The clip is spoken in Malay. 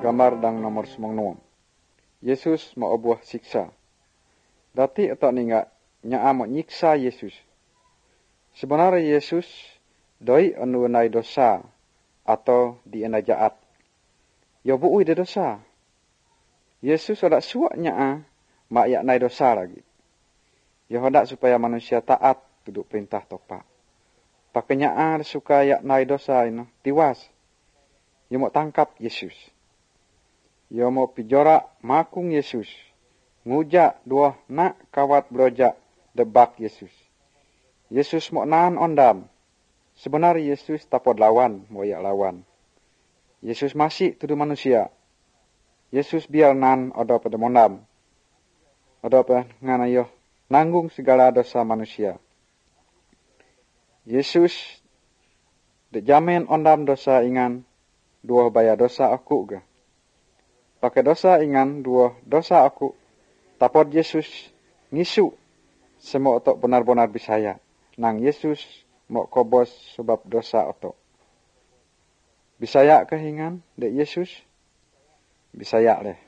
gambar dang nomor semong nuang. Yesus mau obuh siksa. Dati atok ninga nyaa mau nyiksa Yesus. Sebenarnya Yesus doi anu nai dosa atau di ena jaat. Yo buui de dosa. Yesus odak suak nyaa mak yak nai dosa lagi. Yo hendak supaya manusia taat duduk perintah topa. Pakai nyaa suka yak nai dosa ino tiwas. Yo mau tangkap Yesus. Yo mau pijorak makung Yesus. Ngujak dua nak kawat berojak debak Yesus. Yesus mau nahan ondam. Sebenarnya Yesus tapod lawan, mau yak lawan. Yesus masih tuduh manusia. Yesus biar nan odo pada mondam. Odo apa ngana yo nanggung segala dosa manusia. Yesus dijamin ondam dosa ingan dua bayar dosa aku ga. Pakai dosa ingan dua dosa aku. Tapod Yesus ngisu semua otok benar-benar bisaya. Nang Yesus mau kobos sebab dosa otok. Bisaya kehingan dek Yesus? Bisaya leh.